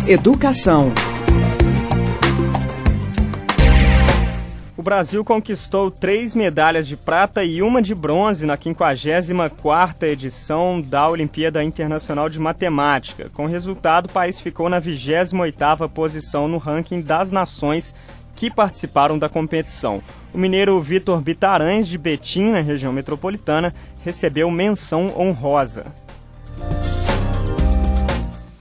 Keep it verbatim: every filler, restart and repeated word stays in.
Educação. O Brasil conquistou três medalhas de prata e uma de bronze na quinquagésima quarta edição da Olimpíada Internacional de Matemática. Com o resultado, o país ficou na vigésima oitava posição no ranking das nações que participaram da competição. O mineiro Vitor Bitarães, de Betim, na região metropolitana, recebeu menção honrosa.